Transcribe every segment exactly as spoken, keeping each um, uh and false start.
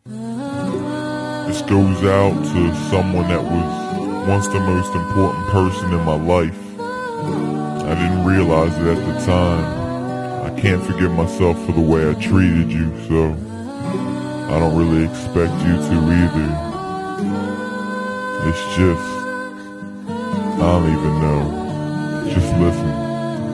This goes out to someone that was once the most important person in my life. I didn't realize it at the time. I can't forgive myself for the way I treated you, so I don't really expect you to either. It's just, I don't even know. Just listen.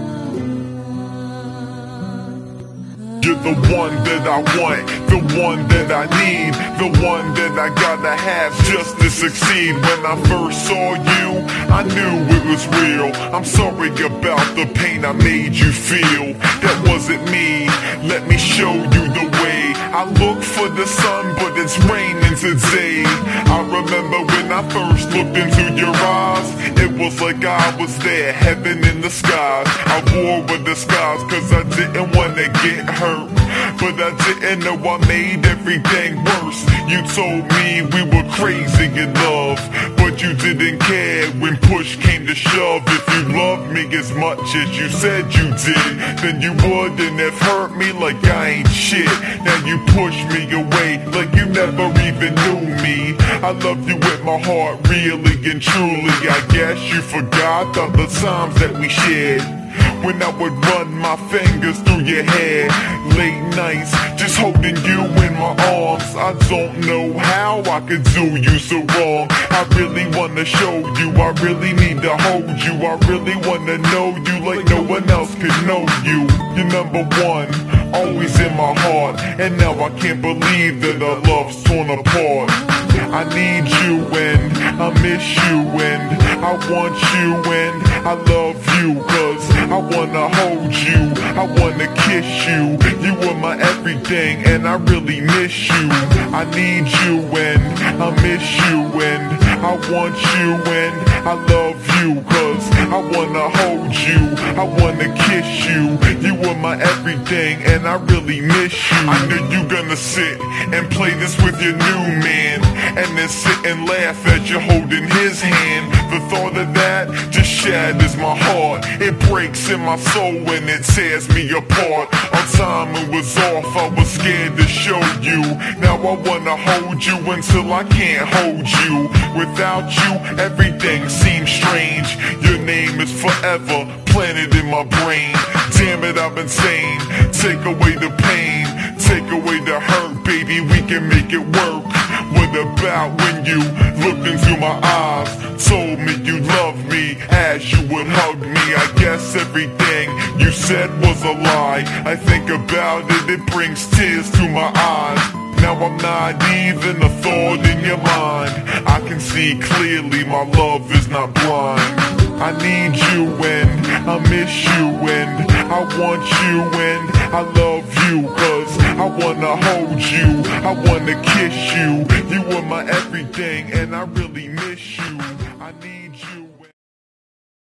You're the one that I want, the one that I need, the one that I gotta have just to succeed. When I first saw you, I knew it was real. I'm sorry about the pain I made you feel. That wasn't me, let me show you the way. I look for the sun, but it's raining today. I remember when I first looked into your eyes, it was like I was there, heaven in the skies. I wore a disguise cause I didn't wanna get hurt, but I didn't know I made everything worse. You told me we were crazy in love, but you didn't care when push came to shove. If you loved me as much as you said you did, then you wouldn't have hurt me like I ain't shit. Now you push me away like you never even knew me. I love you with my heart, really and truly. I guess you forgot all the times that we shared, when I would run my fingers through your hair. Late nights, just holding you in my arms. I don't know how I could do you so wrong. I really wanna show you, I really need to hold you. I really wanna know you like no one else could know you. You're number one, always in my heart, and now I can't believe that our love's torn apart. I need you and I miss you and I want you and I love you, cause I wanna hold you, I wanna kiss you. You were my everything and I really miss you. I need you and I miss you and I want you and I love you, cause I wanna hold you, I wanna kiss you. You were my everything and I really miss you. I knew you gonna sit and play this with your new man, and then sit and laugh as you're holding his hand. The thought of that just shatters my heart. It breaks in my soul and it tears me apart. Our timing was off, I was scared to show you. Now I wanna hold you until I can't hold you. Without you, everything seems strange. Your name is forever planted in my brain. Damn it, I'm insane. Take away the pain, take away the hurt, baby, we can make it work. What about when you looked into my eyes, told me you loved me as you would hug me? I guess everything you said was a lie. I think about it, it brings tears to my eyes. Now I'm not even a thought in your mind. I can see clearly my love is not blind. I need you and I miss you and I want you and I love you, cause I wanna hold you, I wanna kiss you. You were my everything and I really miss you. I need you.